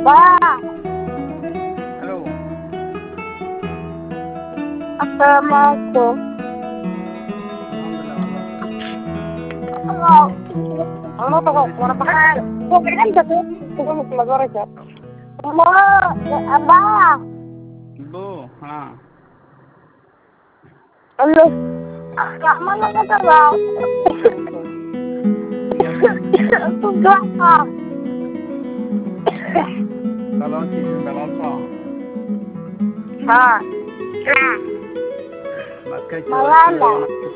Ba, Halo. Assalamualaikum. Alhamdulillah Allah. Halo. Halo, mana pakai? Kok kan jadi tunggu sebentar aja. Mau Abah. Bu, हाँ. Halo. Mana kata Bang? Enggak. Kalau cincin berapa? Ha. Pakai Malala.